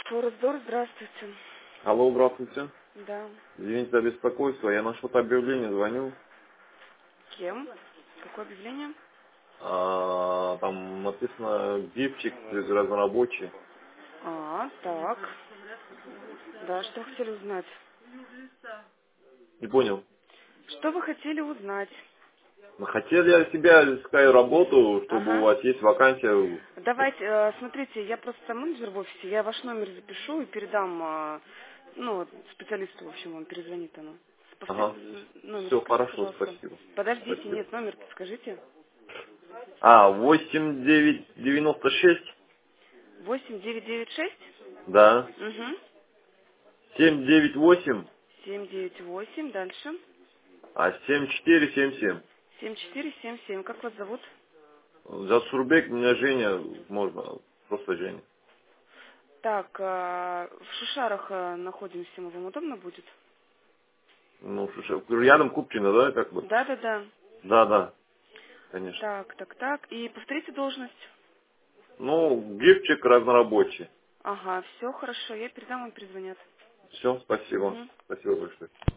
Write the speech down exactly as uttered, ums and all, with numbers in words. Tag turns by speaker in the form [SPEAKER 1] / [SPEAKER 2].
[SPEAKER 1] Форсдор, здравствуйте.
[SPEAKER 2] Алло, здравствуйте.
[SPEAKER 1] Да.
[SPEAKER 2] Извините за беспокойство. Я на что-то объявление звоню.
[SPEAKER 1] Кем? Какое объявление?
[SPEAKER 2] А, там написано гифчик разнорабочий.
[SPEAKER 1] А, так. Да, что вы хотели узнать?
[SPEAKER 2] Не понял.
[SPEAKER 1] Что вы хотели узнать?
[SPEAKER 2] Ну, хотел я себя искать работу, чтобы у
[SPEAKER 1] Ага.
[SPEAKER 2] вас есть вакансия.
[SPEAKER 1] Давайте, э, смотрите, я просто менеджер в офисе, я ваш номер запишу и передам, э, ну, вот специалисту, в общем, он перезвонит она. Повтор-
[SPEAKER 2] Ага.
[SPEAKER 1] Номер
[SPEAKER 2] Все
[SPEAKER 1] скажите,
[SPEAKER 2] хорошо,
[SPEAKER 1] пожалуйста.
[SPEAKER 2] спасибо.
[SPEAKER 1] Подождите,
[SPEAKER 2] Спасибо.
[SPEAKER 1] нет, номер скажите.
[SPEAKER 2] А, восемь девять девяносто шесть.
[SPEAKER 1] Восемь девять девять шесть.
[SPEAKER 2] Да.
[SPEAKER 1] Угу.
[SPEAKER 2] семь девять восемь.
[SPEAKER 1] Семь девять восемь. Дальше.
[SPEAKER 2] А семь четыре семь семь.
[SPEAKER 1] Семь четыре семь семь. Как вас зовут?
[SPEAKER 2] Жасурбек, меня Женя, можно, просто Женя.
[SPEAKER 1] Так, э, в Шишарах э, находимся, мы, вам удобно будет?
[SPEAKER 2] Ну, слушай, рядом Купчино, да, как бы?
[SPEAKER 1] Да, да, да.
[SPEAKER 2] Да, да, конечно.
[SPEAKER 1] Так, так, так. И повторите должность.
[SPEAKER 2] Ну, гифчик разнорабочий.
[SPEAKER 1] Ага, все хорошо, я передам, вам перезвонят.
[SPEAKER 2] Все, спасибо.
[SPEAKER 1] Угу.
[SPEAKER 2] Спасибо большое.